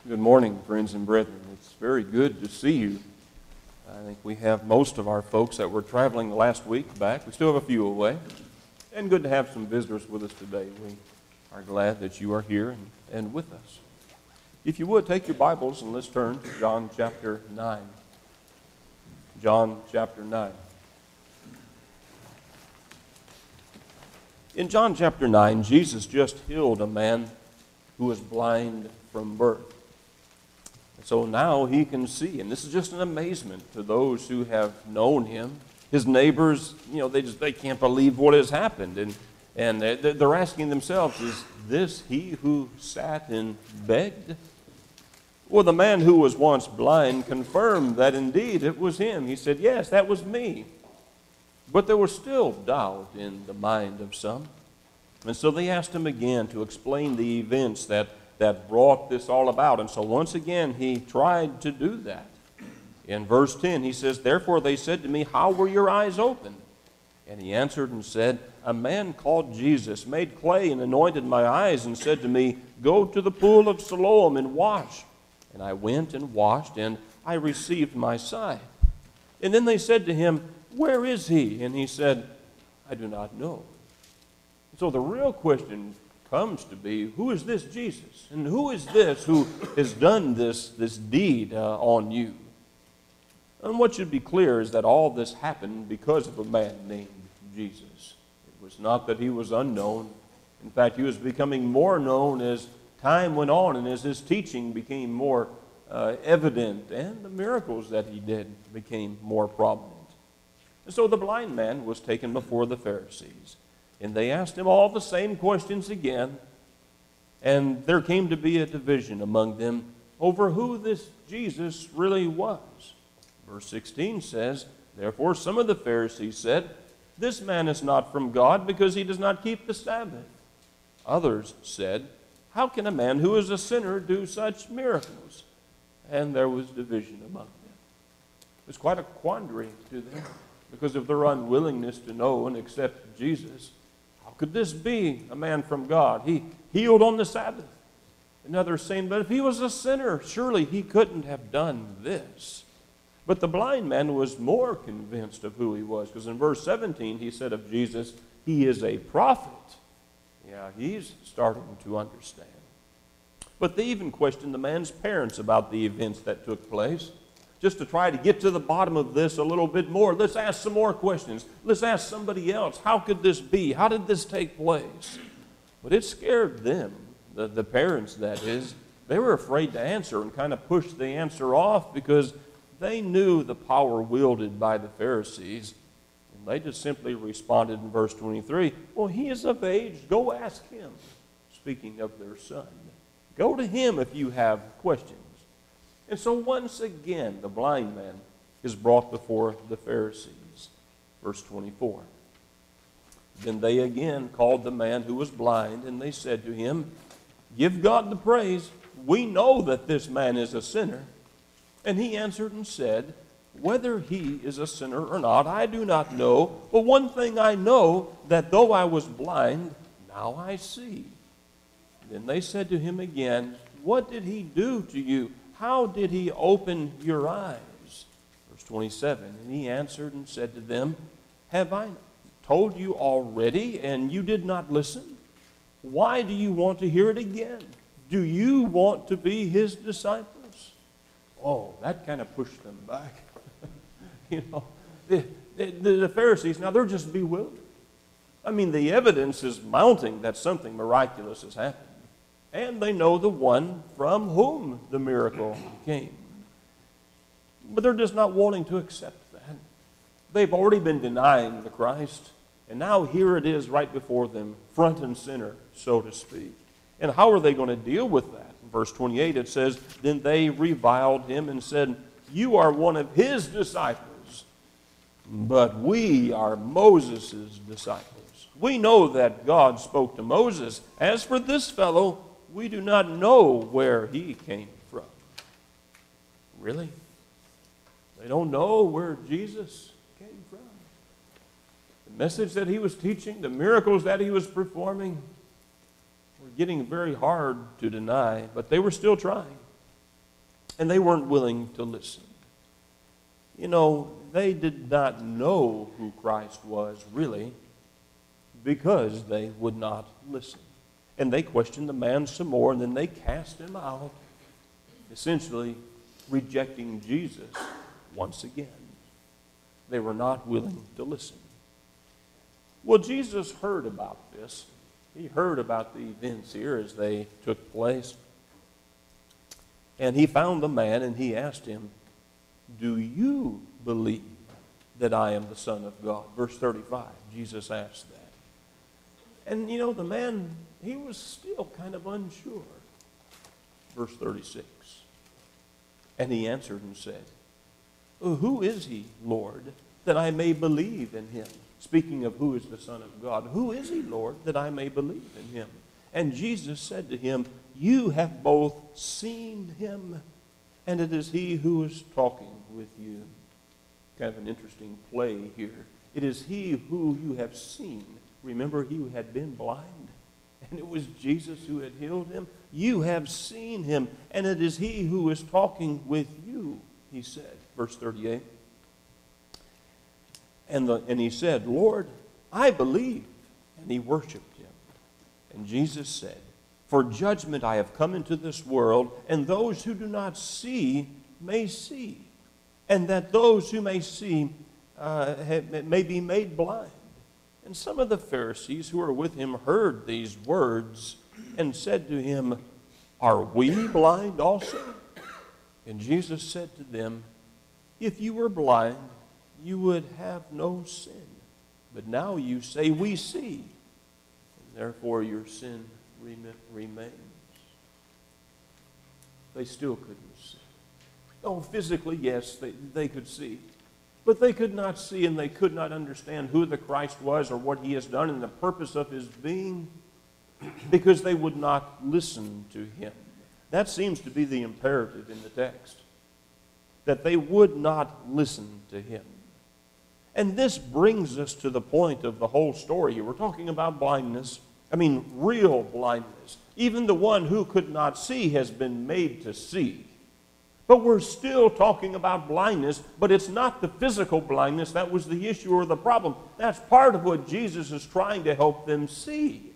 Good morning, friends and brethren. It's very good to see you. I think we have most of our folks that were traveling the last week back. We still have a few away. And good to have some visitors with us today. We are glad that you are here and with us. If you would, take your Bibles and let's turn to John chapter 9. John chapter 9. In John chapter 9, Jesus just healed a man who was blind from birth. So now he can see, and this is just an amazement to those who have known him. His neighbors, they can't believe what has happened, and they're asking themselves, is this he who sat and begged? Well, the man who was once blind confirmed that indeed it was him. He said, yes, that was me. But there was still doubt in the mind of some. And so they asked him again to explain the events that brought this all about. And so once again, he tried to do that. In verse 10, he says, therefore they said to me, how were your eyes opened? And he answered and said, a man called Jesus made clay and anointed my eyes and said to me, go to the pool of Siloam and wash. And I went and washed, and I received my sight. And then they said to him, where is he? And he said, I do not know. So the real question comes to be, who is this Jesus? And who is this who has done this deed on you? And what should be clear is that all this happened because of a man named Jesus. It was not that he was unknown. In fact, he was becoming more known as time went on and as his teaching became more evident, and the miracles that he did became more prominent. And so the blind man was taken before the Pharisees. And they asked him all the same questions again. And there came to be a division among them over who this Jesus really was. Verse 16 says, therefore some of the Pharisees said, this man is not from God because he does not keep the Sabbath. Others said, how can a man who is a sinner do such miracles? And there was division among them. It was quite a quandary to them because of their unwillingness to know and accept Jesus. How could this be a man from God? He healed on the Sabbath. Another saying, but if he was a sinner, surely he couldn't have done this. But the blind man was more convinced of who he was, because in verse 17 he said of Jesus, he is a prophet. Yeah, he's starting to understand. But they even questioned the man's parents about the events that took place. Just to try to get to the bottom of this a little bit more, let's ask some more questions. Let's ask somebody else, how could this be? How did this take place? But it scared them, the parents that is. They were afraid to answer and kind of pushed the answer off because they knew the power wielded by the Pharisees. And they just simply responded in verse 23, well, he is of age, go ask him. Speaking of their son. Go to him if you have questions. And so once again, the blind man is brought before the Pharisees. Verse 24. Then they again called the man who was blind, and they said to him, give God the praise. We know that this man is a sinner. And he answered and said, whether he is a sinner or not, I do not know. But one thing I know, that though I was blind, now I see. Then they said to him again, what did he do to you? How did he open your eyes? Verse 27, and he answered and said to them, have I told you already, and you did not listen? Why do you want to hear it again? Do you want to be his disciples? Oh, that kind of pushed them back. The Pharisees, now they're just bewildered. I mean, the evidence is mounting that something miraculous has happened. And they know the one from whom the miracle came. But they're just not wanting to accept that. They've already been denying the Christ. And now here it is right before them, front and center, so to speak. And how are they going to deal with that? In verse 28 it says, then they reviled him and said, you are one of his disciples, but we are Moses' disciples. We know that God spoke to Moses. As for this fellow, we do not know where he came from. Really? They don't know where Jesus came from. The message that he was teaching, the miracles that he was performing, were getting very hard to deny, but they were still trying. And they weren't willing to listen. You know, they did not know who Christ was, really, because they would not listen. And they questioned the man some more, and then they cast him out, essentially rejecting Jesus once again. They were not willing to listen. Well, Jesus heard about this. He heard about the events here as they took place. And he found the man and he asked him, "Do you believe that I am the Son of God?" Verse 35, Jesus asked that. And you know, the man, he was still kind of unsure. Verse 36, and he answered and said, "Who is he, Lord, that I may believe in him?" Speaking of who is the Son of God. "Who is he, Lord, that I may believe in him?" And Jesus said to him, "You have both seen him, and it is he who is talking with you." Kind of an interesting play here. It is he who you have seen. Remember, he had been blind, and it was Jesus who had healed him. You have seen him, and it is he who is talking with you, he said. Verse 38. And he said, "Lord, I believe." And he worshiped him. And Jesus said, "For judgment I have come into this world, and those who do not see may see, and that those who may see may be made blind." And some of the Pharisees who were with him heard these words and said to him, "Are we blind also?" And Jesus said to them, "If you were blind, you would have no sin. But now you say, 'We see,' and therefore your sin remains." They still couldn't see. Oh, physically, yes, they could see. But they could not see, and they could not understand who the Christ was or what he has done and the purpose of his being, because they would not listen to him. That seems to be the imperative in the text, that they would not listen to him. And this brings us to the point of the whole story here. We're talking about blindness. I mean, real blindness. Even the one who could not see has been made to see. But we're still talking about blindness, but it's not the physical blindness that was the issue or the problem. That's part of what Jesus is trying to help them see.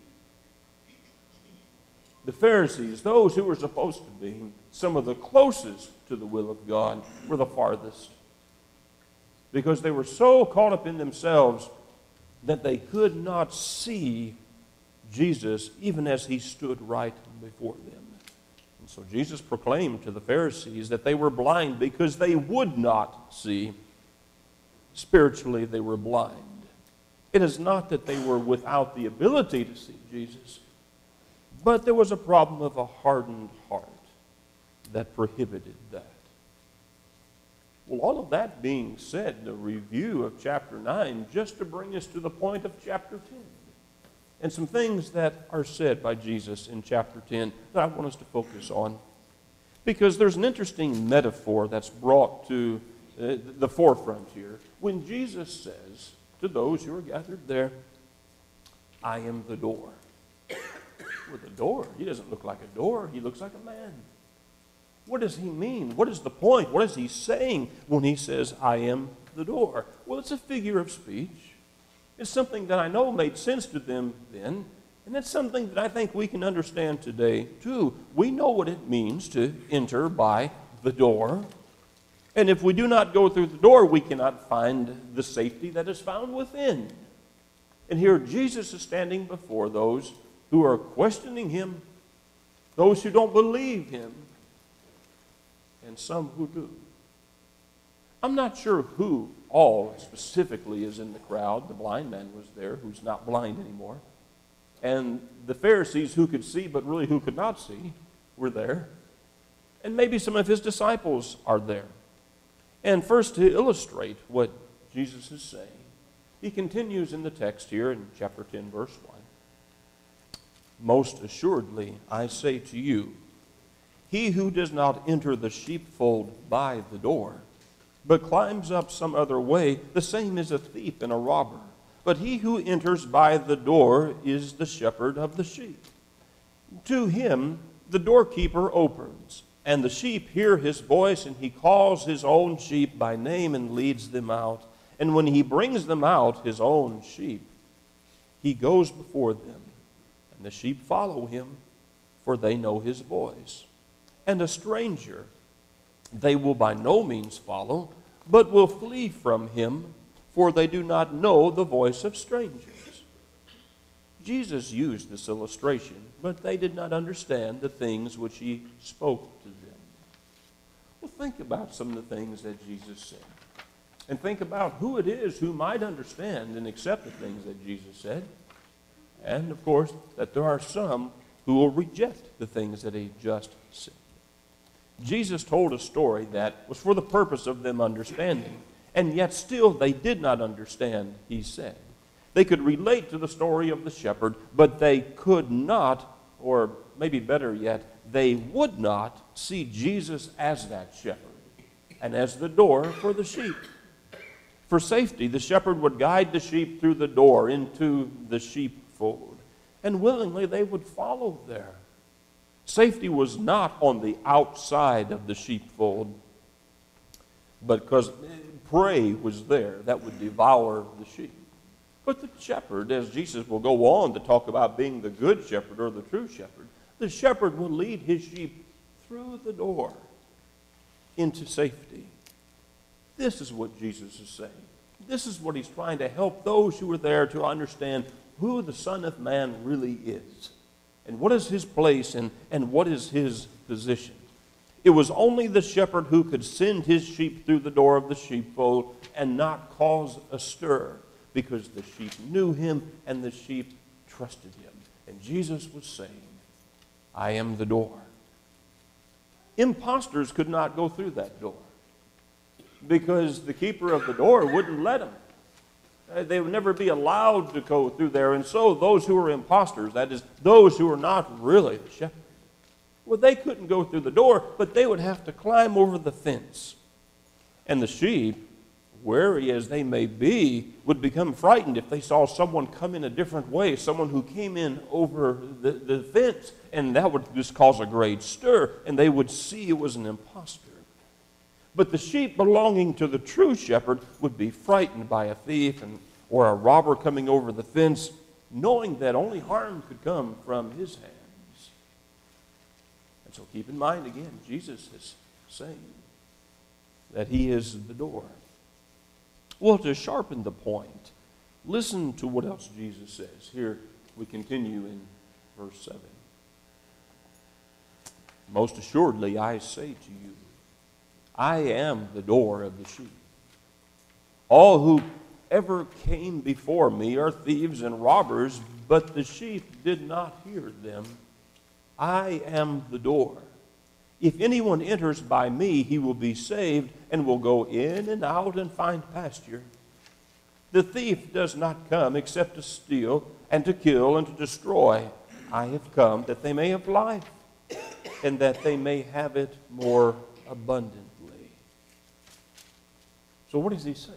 The Pharisees, those who were supposed to be some of the closest to the will of God, were the farthest, because they were so caught up in themselves that they could not see Jesus even as he stood right before them. And so Jesus proclaimed to the Pharisees that they were blind because they would not see. Spiritually, they were blind. It is not that they were without the ability to see Jesus, but there was a problem of a hardened heart that prohibited that. Well, all of that being said, the review of chapter 9, just to bring us to the point of chapter 10. And some things that are said by Jesus in chapter 10 that I want us to focus on. Because there's an interesting metaphor that's brought to the forefront here. When Jesus says to those who are gathered there, "I am the door." Well, the door, he doesn't look like a door. He looks like a man. What does he mean? What is the point? What is he saying when he says, "I am the door"? Well, it's a figure of speech. It's something that I know made sense to them then, and it's something that I think we can understand today too. We know what it means to enter by the door, and if we do not go through the door, we cannot find the safety that is found within. And here Jesus is standing before those who are questioning him, those who don't believe him, and some who do. I'm not sure who all specifically is in the crowd. The blind man was there, who's not blind anymore. And the Pharisees who could see, but really who could not see, were there. And maybe some of his disciples are there. And first, to illustrate what Jesus is saying, he continues in the text here in chapter 10, verse 1. "Most assuredly, I say to you, he who does not enter the sheepfold by the door, but climbs up some other way, the same is a thief and a robber. But he who enters by the door is the shepherd of the sheep. To him the doorkeeper opens, And the sheep hear his voice, and he calls his own sheep by name and leads them out. And when he brings them out, his own sheep, he goes before them, and the sheep follow him, for they know his voice. And a stranger they will by no means follow, but will flee from him, for they do not know the voice of strangers. Jesus used this illustration, but they did not understand the things which he spoke to them. Well, think about some of the things that Jesus said. And think about who it is who might understand and accept the things that Jesus said. And, of course, that there are some who will reject the things that he just said. Jesus told a story that was for the purpose of them understanding, and yet still they did not understand, he said. They could relate to the story of the shepherd, but they could not, or maybe better yet, they would not see Jesus as that shepherd and as the door for the sheep. For safety, the shepherd would guide the sheep through the door into the sheepfold, and willingly they would follow there. Safety was not on the outside of the sheepfold, but because prey was there that would devour the sheep. But the shepherd, as Jesus will go on to talk about being the good shepherd or the true shepherd, the shepherd will lead his sheep through the door into safety. This is what Jesus is saying. This is what he's trying to help those who are there to understand who the Son of Man really is, and what is his place, and what is his position. It was only the shepherd who could send his sheep through the door of the sheepfold and not cause a stir, because the sheep knew him and the sheep trusted him. And Jesus was saying, I am the door. Impostors could not go through that door, because the keeper of the door wouldn't let them. They would never be allowed to go through there. And so those who were impostors, that is, those who were not really the shepherd, well, they couldn't go through the door, but they would have to climb over the fence. And the sheep, wary as they may be, would become frightened if they saw someone come in a different way, someone who came in over the fence, and that would just cause a great stir, and they would see it was an impostor. But the sheep belonging to the true shepherd would be frightened by a thief or a robber coming over the fence, knowing that only harm could come from his hands. And so keep in mind again, Jesus is saying that he is the door. Well, to sharpen the point, listen to what else Jesus says. Here we continue in verse 7. Most assuredly I say to you, I am the door of the sheep. All who ever came before me are thieves and robbers, but the sheep did not hear them. I am the door. If anyone enters by me, he will be saved and will go in and out and find pasture. The thief does not come except to steal and to kill and to destroy. I have come that they may have life and that they may have it more abundantly. So what is he saying?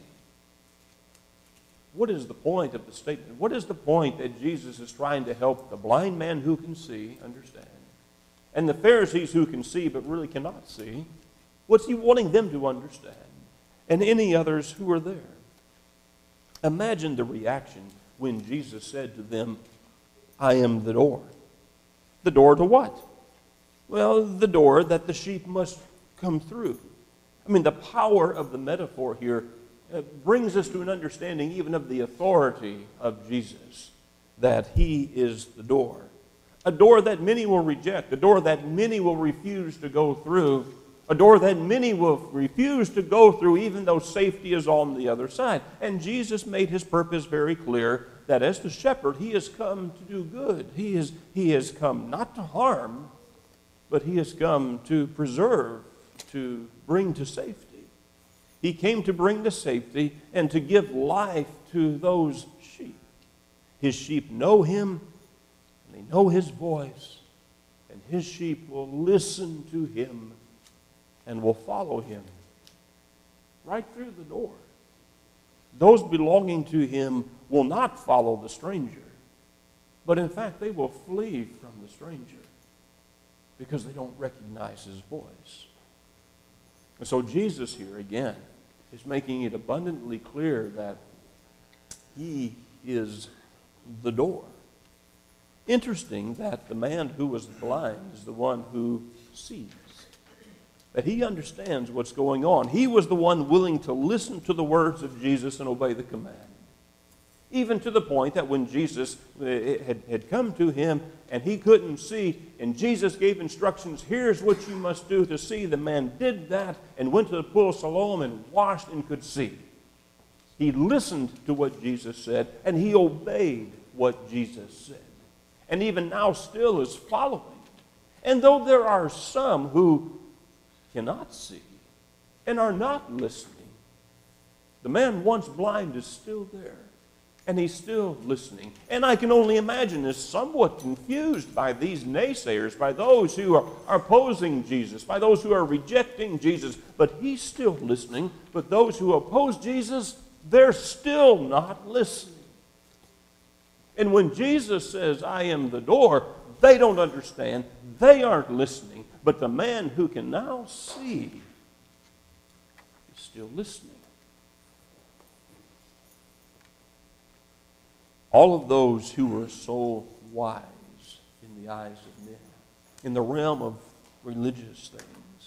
What is the point of the statement? What is the point that Jesus is trying to help the blind man who can see understand, and the Pharisees who can see but really cannot see? What's he wanting them to understand, and any others who are there? Imagine the reaction when Jesus said to them, I am the door. The door to what? Well, the door that the sheep must come through. I mean, the power of the metaphor here brings us to an understanding even of the authority of Jesus, that he is the door. A door that many will reject, a door that many will refuse to go through, a door that many will refuse to go through even though safety is on the other side. And Jesus made his purpose very clear, that as the shepherd, he has come to do good. He has come not to harm, but he has come to preserve, to bring to safety. He came to bring to safety and to give life to those sheep. His sheep know him, and they know his voice, and his sheep will listen to him and will follow him right through the door. Those belonging to him will not follow the stranger, but in fact they will flee from the stranger, because they don't recognize his voice. And so Jesus here, again, is making it abundantly clear that he is the door. Interesting that the man who was blind is the one who sees, that he understands what's going on. He was the one willing to listen to the words of Jesus and obey the command. Even to the point that when Jesus had come to him and he couldn't see, and Jesus gave instructions, here's what you must do to see. The man did that and went to the pool of Siloam and washed and could see. He listened to what Jesus said, and he obeyed what Jesus said. And even now still is following. And though there are some who cannot see and are not listening, the man once blind is still there. And he's still listening. And I can only imagine is somewhat confused by these naysayers, by those who are opposing Jesus, by those who are rejecting Jesus. But he's still listening. But those who oppose Jesus, they're still not listening. And when Jesus says, I am the door, they don't understand. They aren't listening. But the man who can now see is still listening. All of those who were so wise in the eyes of men, in the realm of religious things,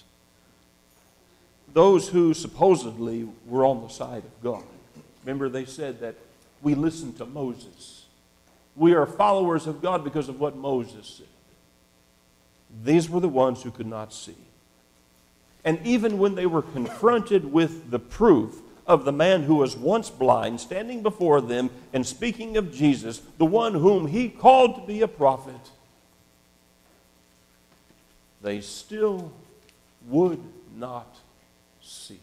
those who supposedly were on the side of God. Remember, they said that we listen to Moses. We are followers of God because of what Moses said. These were the ones who could not see. And even when they were confronted with the proof of the man who was once blind, standing before them and speaking of Jesus, the one whom he called to be a prophet, they still would not see.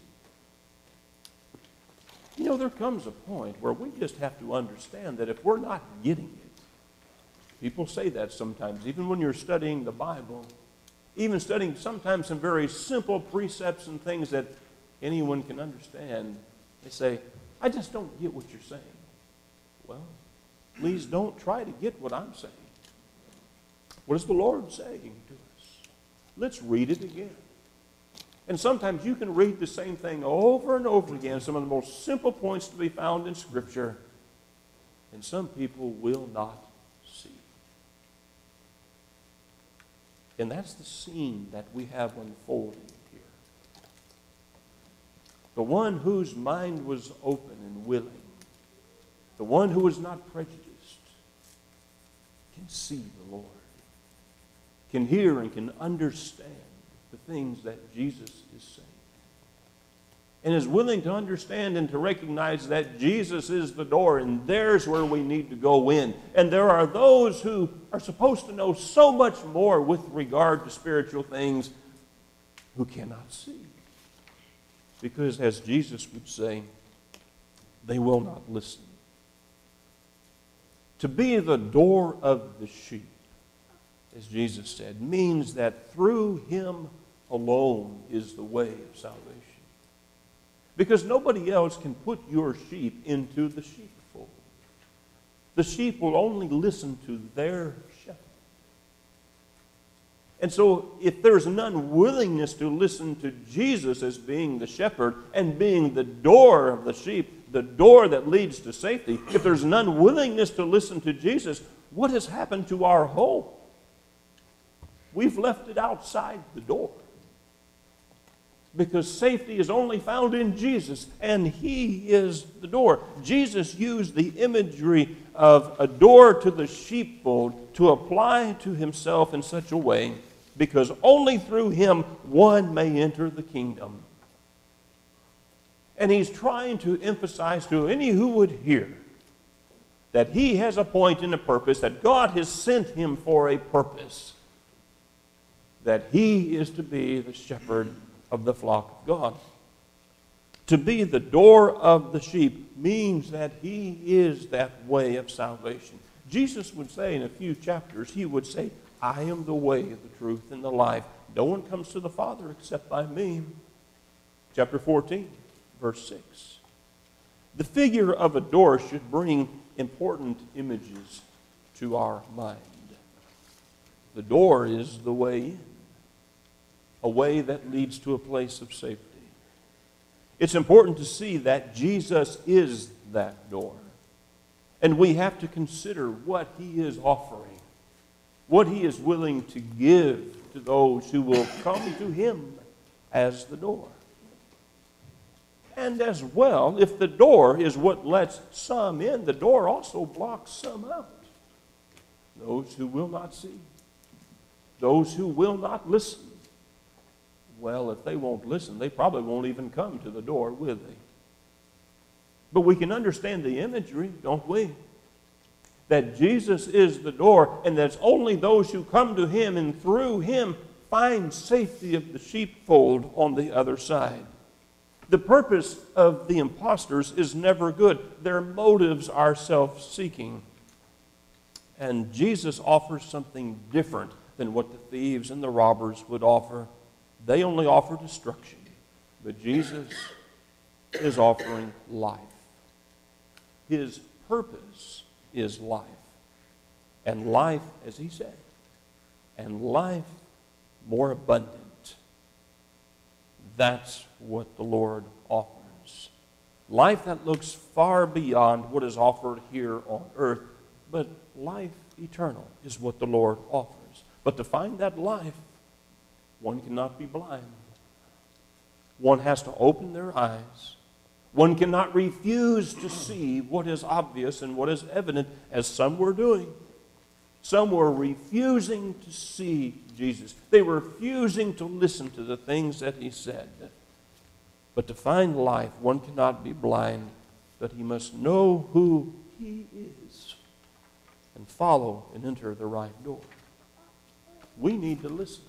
You know, there comes a point where we just have to understand that if we're not getting it, people say that sometimes, even when you're studying the Bible, even studying sometimes some very simple precepts and things that anyone can understand, they say, I just don't get what you're saying. Well, please don't try to get what I'm saying. What is the Lord saying to us? Let's read it again. And sometimes you can read the same thing over and over again, some of the most simple points to be found in Scripture, and some people will not see. And that's the scene that we have unfolding. The one whose mind was open and willing, the one who was not prejudiced, can see the Lord, can hear and can understand the things that Jesus is saying, and is willing to understand and to recognize that Jesus is the door, and there's where we need to go in. And there are those who are supposed to know so much more with regard to spiritual things who cannot see. Because, as Jesus would say, they will not listen. To be the door of the sheep, as Jesus said, means that through him alone is the way of salvation. Because nobody else can put your sheep into the sheepfold. The sheep will only listen to their shepherd. And so if there's an unwillingness to listen to Jesus as being the shepherd and being the door of the sheep, the door that leads to safety, if there's an unwillingness to listen to Jesus, what has happened to our hope? We've left it outside the door. Because safety is only found in Jesus, and he is the door. Jesus used the imagery of a door to the sheepfold to apply to himself in such a way because only through him one may enter the kingdom. And he's trying to emphasize to any who would hear that he has a point and a purpose, that God has sent him for a purpose, that he is to be the shepherd of the flock of God. To be the door of the sheep means that he is that way of salvation. Jesus would say in a few chapters, he would say, I am the way, the truth, and the life. No one comes to the Father except by me. Chapter 14, verse 6. The figure of a door should bring important images to our mind. The door is the way in. a way that leads to a place of safety. It's important to see that Jesus is that door. And we have to consider what he is offering, what he is willing to give to those who will come to him as the door. And as well, if the door is what lets some in, the door also blocks some out. Those who will not see, those who will not listen. Well, if they won't listen, they probably won't even come to the door, will they? But we can understand the imagery, don't we? That Jesus is the door, and that only those who come to him and through him find safety of the sheepfold on the other side. The purpose of the impostors is never good. Their motives are self-seeking. And Jesus offers something different than what the thieves and the robbers would offer. They only offer destruction. But Jesus is offering life. His purpose is life. And life, as he said, and life more abundant. That's what the Lord offers. Life that looks far beyond what is offered here on earth, but life eternal is what the Lord offers. But to find that life, one cannot be blind. One has to open their eyes. One cannot refuse to see what is obvious and what is evident, as some were doing. Some were refusing to see Jesus. They were refusing to listen to the things that he said. But to find life, one cannot be blind, but he must know who he is and follow and enter the right door. We need to listen.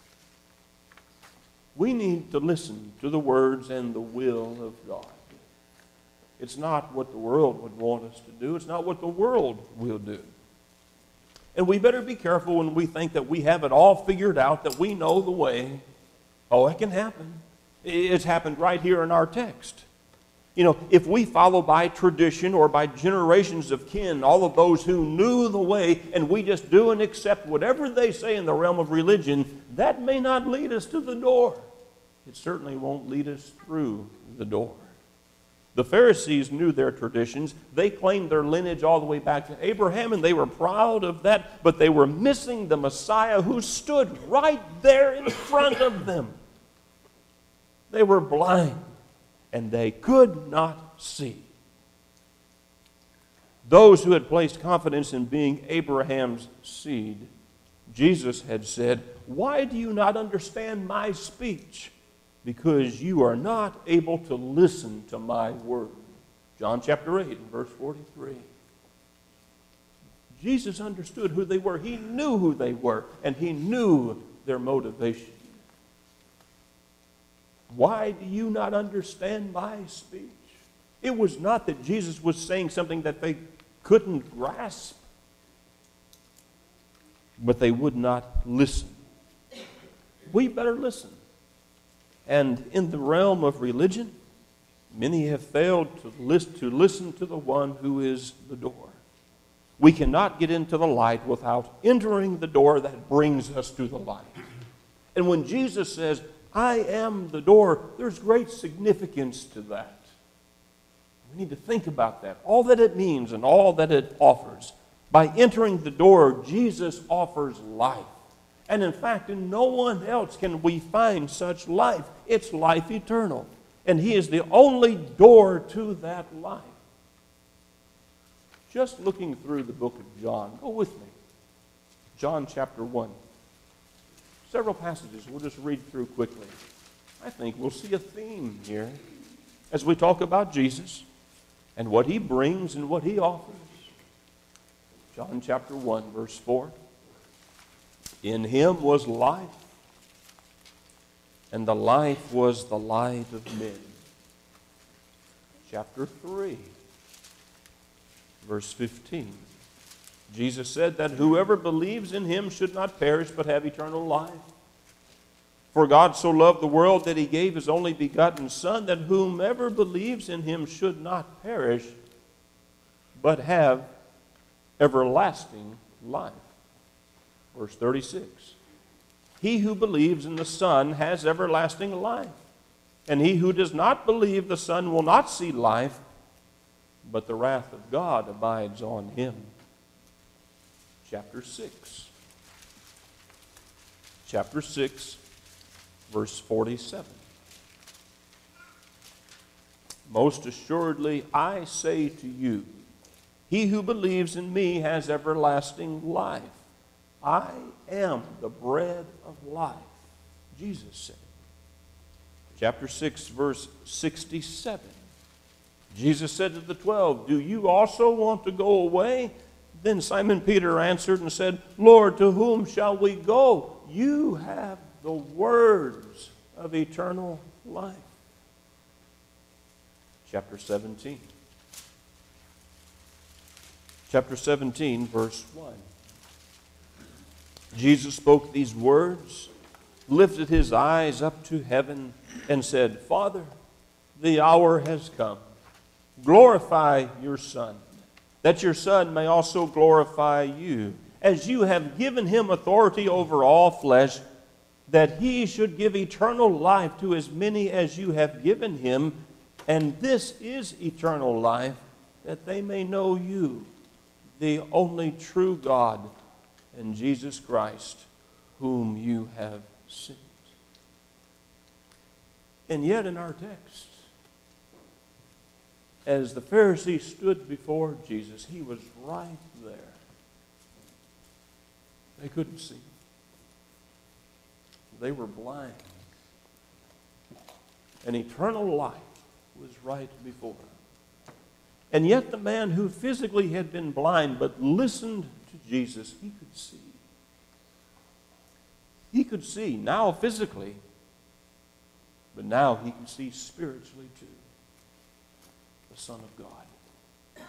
We need to listen to the words and the will of God. It's not what the world would want us to do. It's not what the world will do. And we better be careful when we think that we have it all figured out, that we know the way. Oh, it can happen. It's happened right here in our text. You know, if we follow by tradition or by generations of kin, all of those who knew the way, and we just do and accept whatever they say in the realm of religion, that may not lead us to the door. It certainly won't lead us through the door. The Pharisees knew their traditions. They claimed their lineage all the way back to Abraham, and they were proud of that, but they were missing the Messiah who stood right there in front of them. They were blind, and they could not see. Those who had placed confidence in being Abraham's seed, Jesus had said, "Why do you not understand my speech? Because you are not able to listen to my word." John chapter 8 and verse 43. Jesus understood who they were. He knew who they were, and he knew their motivation. Why do you not understand my speech? It was not that Jesus was saying something that they couldn't grasp, but they would not listen. We better listen. And in the realm of religion, many have failed to listen to the one who is the door. We cannot get into the light without entering the door that brings us to the light. And when Jesus says, "I am the door," there's great significance to that. We need to think about that, all that it means and all that it offers. By entering the door, Jesus offers life. And in fact, in no one else can we find such life. It's life eternal. And he is the only door to that life. Just looking through the book of John, go with me. John chapter 1. Several passages we'll just read through quickly. I think we'll see a theme here as we talk about Jesus and what he brings and what he offers. John chapter 1, verse 4. In him was life, and the life was the light of men. Chapter 3, verse 15. Jesus said that whoever believes in him should not perish but have eternal life. For God so loved the world that he gave his only begotten Son, that whomever believes in him should not perish but have everlasting life. Verse 36. He who believes in the Son has everlasting life. And he who does not believe the Son will not see life, but the wrath of God abides on him. Chapter 6. Chapter 6, verse 47. Most assuredly, I say to you, he who believes in me has everlasting life. I am the bread of life, Jesus said. Chapter 6, verse 67. Jesus said to the 12, do you also want to go away? Then Simon Peter answered and said, Lord, to whom shall we go? You have the words of eternal life. Chapter 17. Chapter 17, verse 1. Jesus spoke these words, lifted his eyes up to heaven, and said, Father, the hour has come. Glorify your Son, that your Son may also glorify you, as you have given him authority over all flesh, that he should give eternal life to as many as you have given him. And this is eternal life, that they may know you, the only true God, and Jesus Christ, whom you have sent. And yet in our text, as the Pharisees stood before Jesus, he was right there. They couldn't see him. They were blind. And eternal life was right before them. And yet the man who physically had been blind but listened to Jesus, he could see. He could see now physically, but now he can see spiritually too. The Son of God.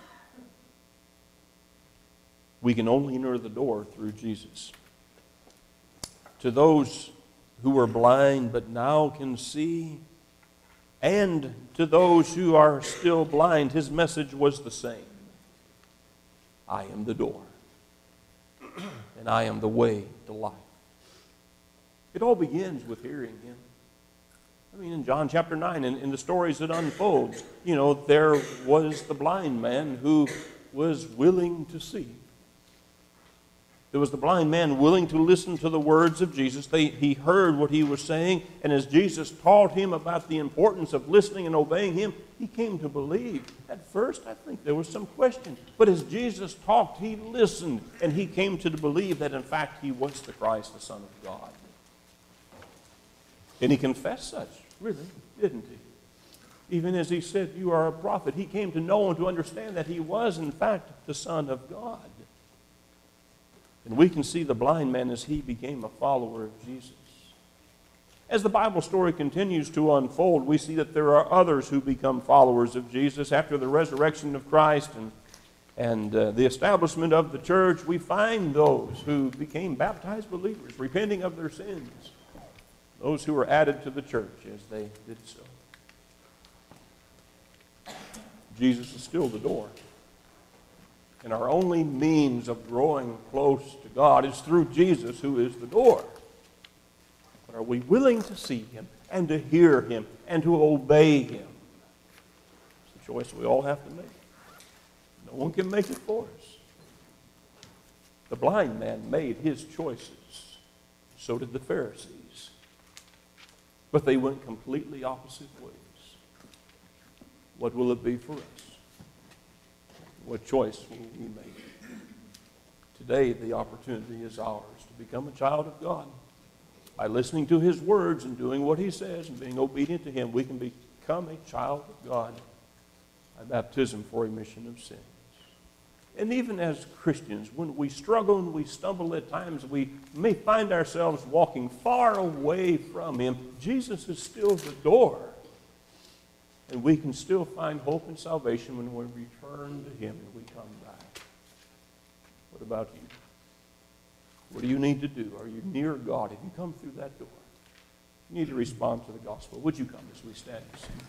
We can only enter the door through Jesus. To those who were blind but now can see, and to those who are still blind, his message was the same. I am the door, and I am the way to life. It all begins with hearing him. I mean, in John chapter 9, in the stories that unfolds, there was the blind man who was willing to see. There was the blind man willing to listen to the words of Jesus. He heard what he was saying, and as Jesus taught him about the importance of listening and obeying him, he came to believe. At first, I think there was some question, but as Jesus talked, he listened, and he came to believe that, in fact, he was the Christ, the Son of God. And he confessed such, really, didn't he? Even as he said, you are a prophet, he came to know and to understand that he was, in fact, the Son of God. And we can see the blind man as he became a follower of Jesus. As the Bible story continues to unfold, we see that there are others who become followers of Jesus. After the resurrection of Christ and the establishment of the church, we find those who became baptized believers, repenting of their sins. Those who were added to the church as they did so. Jesus is still the door. And our only means of growing close to God is through Jesus, who is the door. But are we willing to see him and to hear him and to obey him? It's a choice we all have to make. No one can make it for us. The blind man made his choices. So did the Pharisees. But they went completely opposite ways. What will it be for us? What choice will we make? Today, the opportunity is ours to become a child of God. By listening to his words and doing what he says and being obedient to him, we can become a child of God by baptism for remission of sins. And even as Christians, when we struggle and we stumble at times, we may find ourselves walking far away from him. Jesus is still the door. And we can still find hope and salvation when we return to him and we come back. What about you? What do you need to do? Are you near God? Have you come through that door? You need to respond to the gospel. Would you come as we stand and sing?